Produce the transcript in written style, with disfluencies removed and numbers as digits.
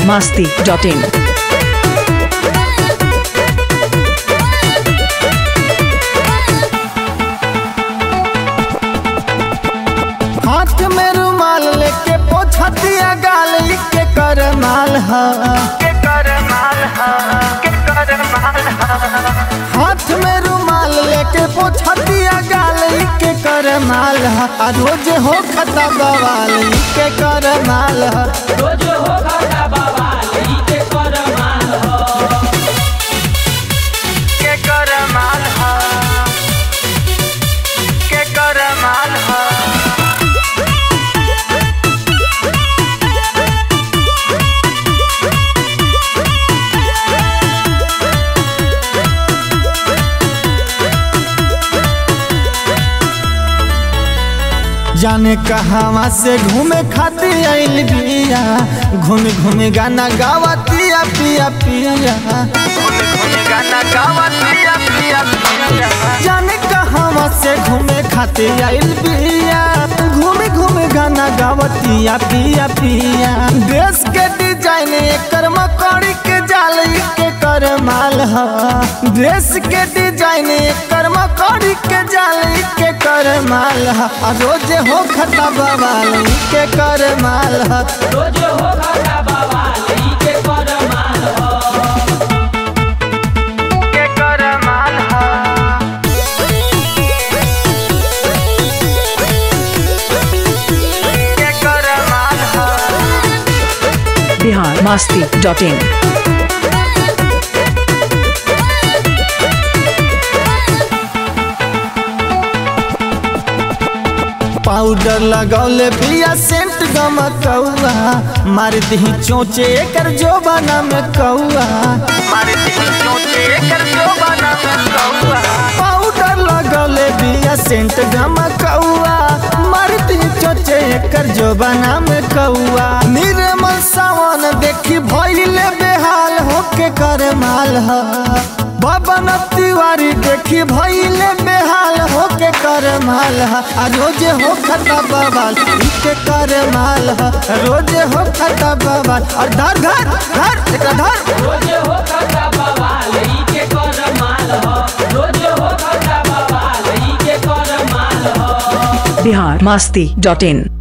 biharmasti.in। हाथ में रुमाल लेके पोछा दिया गाल के कर माल हाथ में रुमाल लेके पोछा दिया गाल के कर माल रोज हो खता बवाल के कर माल रोज हो खता बवाल के कर माल के कर माल के कर माल जाने कहावा से घूमे खातिर आइल बिया घूम घूम गाना गावतिया पिया पिया गाना गावतिया पिया पिया जाने कहावा से घूमे खातिर आइल बिया घूम घूम गाना गावतिया पिया पिया ड्रेस के डिजाइन एकर मकड़ी के जाल के कर माल ड्रेस के डिजाइन एकर मकड़ी के जाल के कर माल रोज हो खता बवाल के कर माल रोज हो खता बवाल के कर माल के कर माल के कर माल biharmasti.in। पाउडर लगौले पिया सेंट गमकौआ मार दी चोचे एकर जोबाना में कौआ मार दी चोचे एकर जोबाना में कौआ पाउडर लगौले पिया सेंट गमकौआ मार दी चोचे एकर जोबाना में कौआ निर्मल सावन देखी भइले बेहाल होके कर माल बबन तिवारी देखी भइले बेहाल होके कर माल रोज हो खता बवाल के कर माल रोज हो खता बवाल और धर घर घर एक धर रोज हो खता बवाल के कर माल रोज हो खता बवाल के कर माल biharmasti.in।